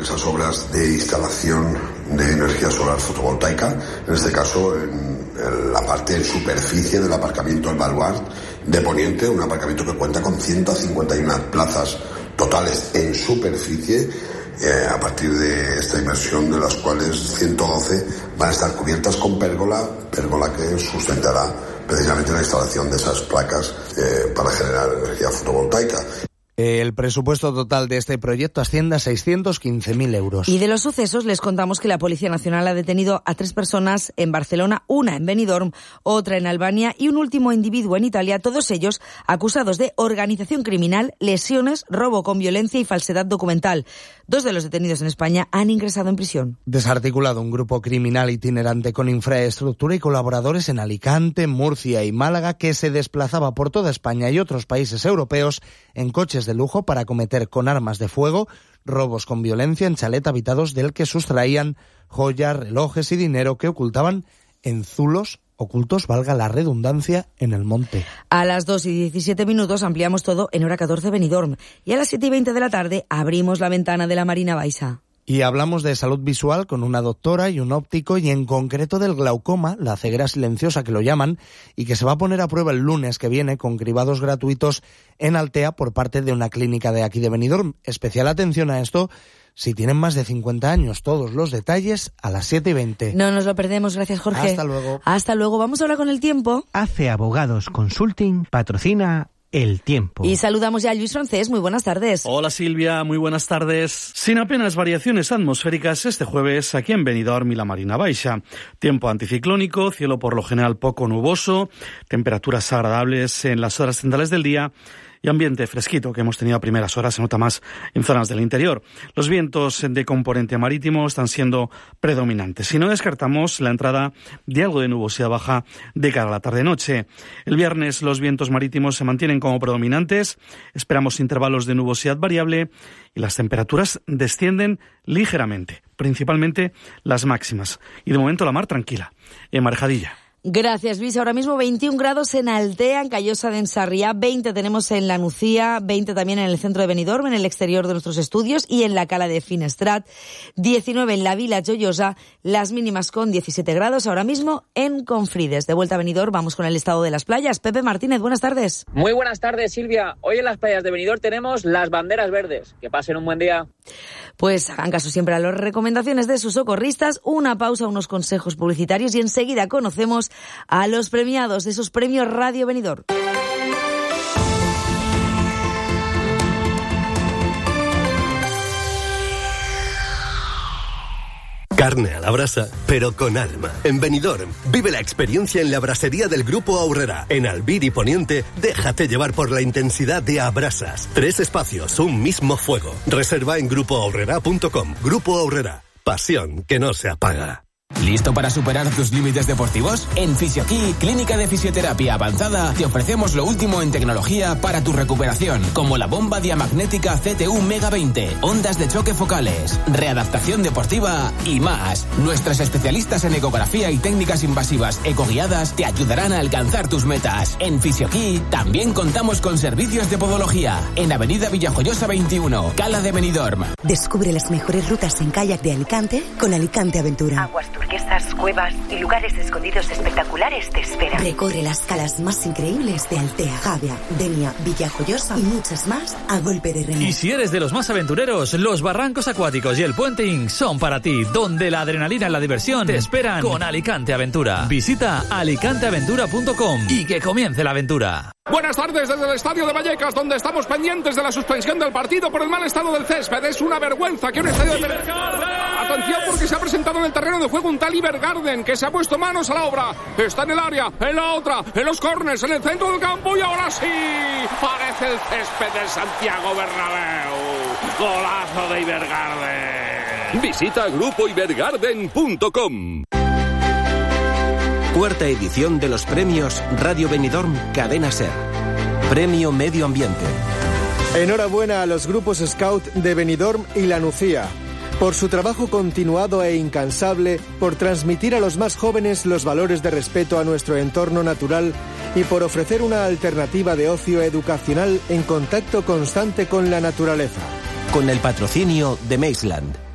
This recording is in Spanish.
esas obras de instalación de energía solar fotovoltaica, en este caso en la parte en superficie del aparcamiento El Baluart de Poniente, un aparcamiento que cuenta con 151 plazas totales en superficie, a partir de esta inversión, de las cuales 112 van a estar cubiertas con pérgola que sustentará precisamente la instalación de esas placas para generar energía fotovoltaica. El presupuesto total de este proyecto asciende a 615.000 euros. Y de los sucesos les contamos que la Policía Nacional ha detenido a 3 personas en Barcelona, una en Benidorm, otra en Albania y un último individuo en Italia, todos ellos acusados de organización criminal, lesiones, robo con violencia y falsedad documental. 2 de los detenidos en España han ingresado en prisión. Desarticulado un grupo criminal itinerante con infraestructura y colaboradores en Alicante, Murcia y Málaga que se desplazaba por toda España y otros países europeos en coches de lujo para cometer con armas de fuego robos con violencia en chalet habitados del que sustraían joyas, relojes y dinero que ocultaban en zulos ocultos, valga la redundancia, en el monte. A las 2:17 ampliamos todo en hora 14 Benidorm y a las 7:20 de la tarde abrimos la ventana de la Marina Baixa. Y hablamos de salud visual con una doctora y un óptico y en concreto del glaucoma, la ceguera silenciosa que lo llaman, y que se va a poner a prueba el lunes que viene con cribados gratuitos en Altea por parte de una clínica de aquí de Benidorm. Especial atención a esto si tienen más de 50 años. Todos los detalles a las 7:20. No nos lo perdemos, gracias Jorge. Hasta luego. Hasta luego. Vamos ahora con el tiempo. Hace Abogados Consulting patrocina El Tiempo. Y saludamos ya a Luis Francés. Muy buenas tardes. Hola Silvia, muy buenas tardes. Sin apenas variaciones atmosféricas este jueves aquí en Benidorm y la Marina Baixa. Tiempo anticiclónico, cielo por lo general poco nuboso, temperaturas agradables en las horas centrales del día y ambiente fresquito que hemos tenido a primeras horas, se nota más en zonas del interior. Los vientos de componente marítimo están siendo predominantes. Si no descartamos la entrada de algo de nubosidad baja de cara a la tarde-noche. El viernes los vientos marítimos se mantienen como predominantes, esperamos intervalos de nubosidad variable y las temperaturas descienden ligeramente, principalmente las máximas. Y de momento la mar tranquila, en Marejadilla. Gracias, Luis. Ahora mismo 21 grados en Altea, en Callosa de Ensarriá, 20 tenemos en La Nucía, 20 también en el centro de Benidorm, en el exterior de nuestros estudios y en la cala de Finestrat, 19 en la Vila Joyosa, las mínimas con 17 grados ahora mismo en Confrides. De vuelta a Benidorm, vamos con el estado de las playas. Pepe Martínez, buenas tardes. Muy buenas tardes, Silvia. Hoy en las playas de Benidorm tenemos las banderas verdes. Que pasen un buen día. Pues hagan caso siempre a las recomendaciones de sus socorristas, una pausa, unos consejos publicitarios y enseguida conocemos a los premiados de esos premios Radio Benidorm. Carne a la brasa, pero con alma. En Benidorm, vive la experiencia en la brasería del Grupo Aurrera. En Albir y Poniente, déjate llevar por la intensidad de Abrasas. 3 espacios, un mismo fuego. Reserva en grupoaurrera.com. Grupo Aurrera, pasión que no se apaga. ¿Listo para superar tus límites deportivos? En Fisioquí, Clínica de Fisioterapia Avanzada, te ofrecemos lo último en tecnología para tu recuperación, como la bomba diamagnética CTU Mega 20, ondas de choque focales, readaptación deportiva y más. Nuestros especialistas en ecografía y técnicas invasivas ecoguiadas te ayudarán a alcanzar tus metas. En Fisioquí también contamos con servicios de podología. En Avenida Villajoyosa 21, Cala de Benidorm. Descubre las mejores rutas en kayak de Alicante con Alicante Aventura. Aguas turquesas, cuevas y lugares escondidos espectaculares te esperan. Recorre las calas más increíbles de Altea, Javia, Denia, Villajoyosa y muchas más a golpe de remo. Y si eres de los más aventureros, los barrancos acuáticos y el puenting son para ti, donde la adrenalina y la diversión te esperan con Alicante Aventura. Visita alicanteaventura.com y que comience la aventura. Buenas tardes desde el estadio de Vallecas, donde estamos pendientes de la suspensión del partido por el mal estado del césped. Es una vergüenza que un estadio de... Atención, porque se ha presentado en el terreno de juego un tal Ibergarden que se ha puesto manos a la obra. Está en el área, en la otra, en los córners, en el centro del campo y ahora sí, parece el césped de Santiago Bernabéu. Golazo de Ibergarden. Visita grupoibergarden.com. Cuarta edición de los premios Radio Benidorm Cadena Ser. Premio Medio Ambiente. Enhorabuena a los grupos Scout de Benidorm y La Nucía por su trabajo continuado e incansable, por transmitir a los más jóvenes los valores de respeto a nuestro entorno natural y por ofrecer una alternativa de ocio educacional en contacto constante con la naturaleza. Con el patrocinio de Maceland.